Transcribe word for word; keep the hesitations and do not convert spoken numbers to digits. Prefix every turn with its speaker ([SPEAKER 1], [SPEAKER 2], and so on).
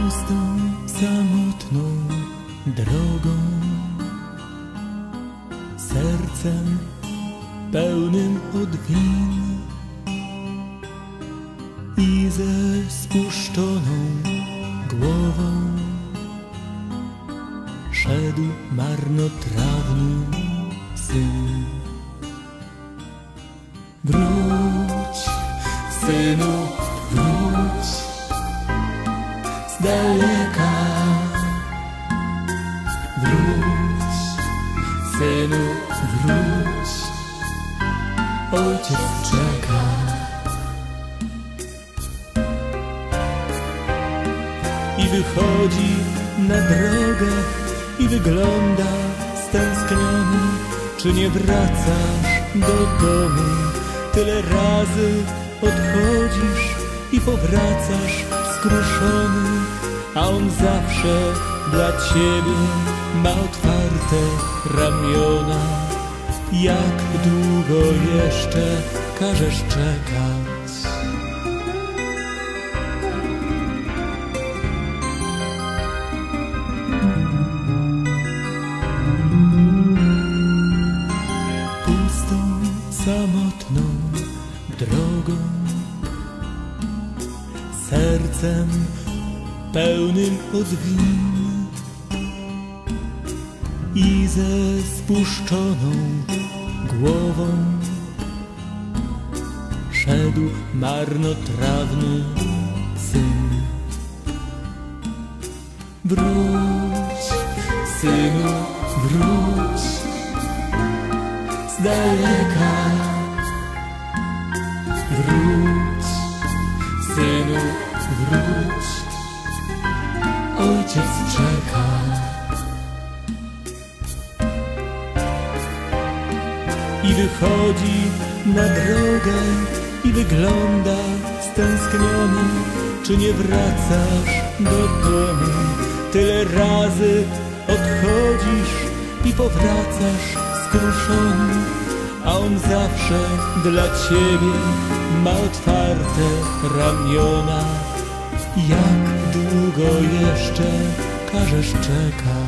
[SPEAKER 1] Pustą, samotną drogą, sercem pełnym odwin i ze spuszczoną głową szedł marnotrawny syn. Wróć, synu, wróć z daleka. Wróć, synu, wróć, ojciec czeka. I wychodzi na drogę i wygląda stęskniony. Czy nie wracasz do domu? Tyle razy odchodzisz i powracasz skruszony, a on zawsze dla ciebie ma otwarte ramiona. Jak długo jeszcze każesz czekać? Pustą, samotną drogą, sercem pełnym odwin i ze spuszczoną głową szedł marnotrawny syn. Wróć, synu, wróć z daleka. Wróć, synu, wróć, ojciec czeka. I wychodzi na drogę i wygląda stęskniony. Czy nie wracasz do domu? Tyle razy odchodzisz i powracasz skruszony, a on zawsze dla ciebie ma otwarte ramiona. Jak długo jeszcze każesz czekać?